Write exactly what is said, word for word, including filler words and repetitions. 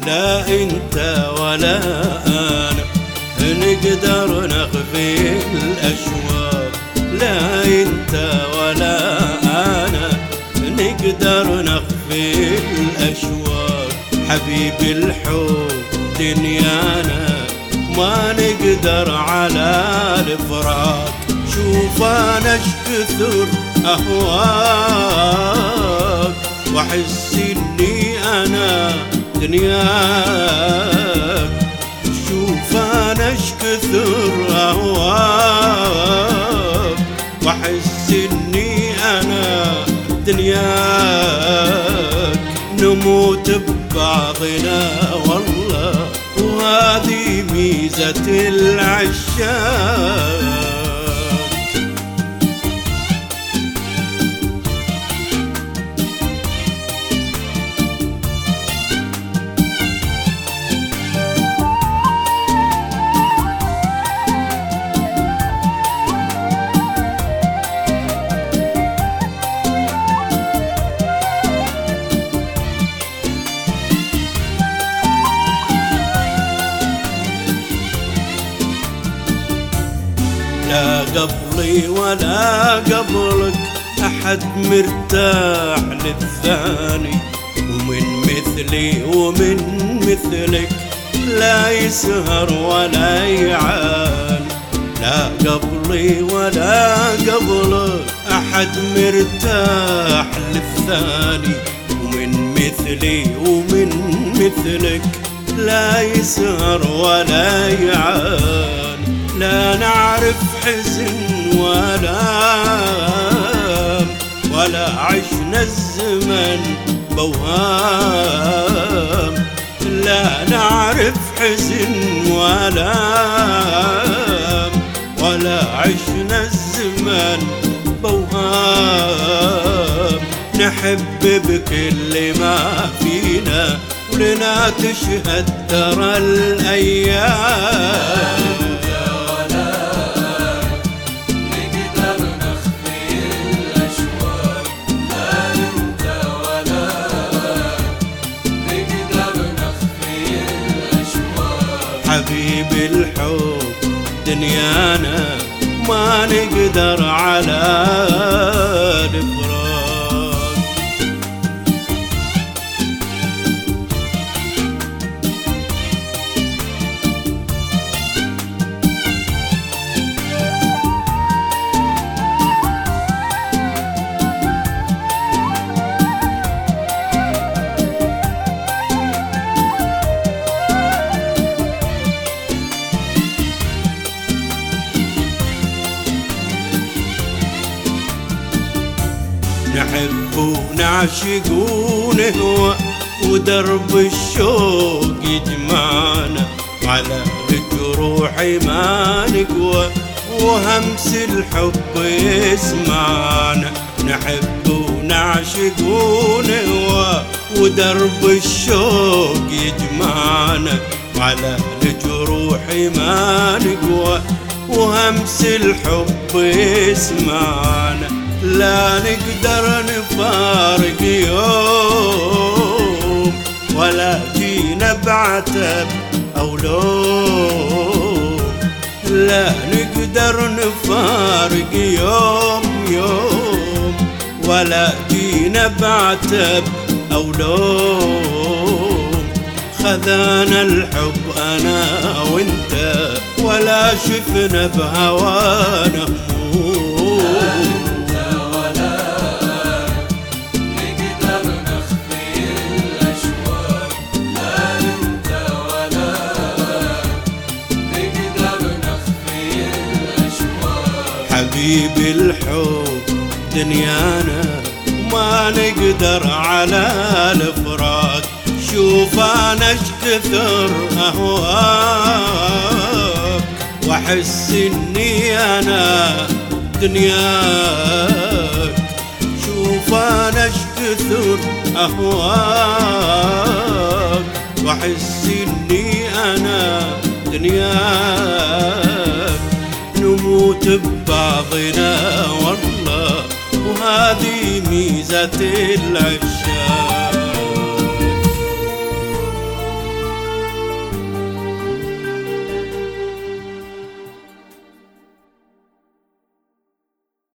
لا انت ولا انا نقدر نخفي الاشواق، لا انت ولا انا نقدر نخفي الاشواق. حبيبي الحب دنيانا ما نقدر على الفراق. شوف انا اش كثر اهواك واحس اني انا دنياك. شوف انا اش كثر اهواك واحس اني انا دنياك. نموت ببعضنا والله وهذه ميزة العشاق. لا قبلي ولا قبلك أحد مرتاح للثاني، ومن مثلي ومن مثلك لا يسهر ولا يعاني. لا قبلي ولا قبلك أحد مرتاح للثاني، ومن مثلي ومن مثلك لا يسهر ولا يعاني. لا نعرف حزن ولا ولا عشنا الزمن بوهام. لا نعرف حزن ولا ولا عشنا الزمن بوهام. نحب بكل ما فينا ولنا تشهد ترى الأيام. حبيبي الحب دنيانا ما نقدر على الفراق. نحب ونعشق ونهوى ودرب الشوق يجمعنا، على الجروح ما نقوى وهمس الحب يسمعنا. نحب ونعشق ونهوى ودرب الشوق يجمعنا، على الجروح ما نقوى وهمس الحب يسمعنا. لا نقدر نفارق يوم ولا جينا بعتب أو لوم. لا نقدر نفارق يوم يوم ولا جينا بعتب أو لوم. خذانا الحب أنا وانت ولا شفنا بهوانا هموم. حبيبي الحب دنيانا ما نقدر على الفراق. شوف انا اش كثر اهواك واحس اني انا دنياك. شوف انا اش كثر اهواك واحس اني انا دنياك. نموت ببعضنا والله وهذه ميزة العشاق.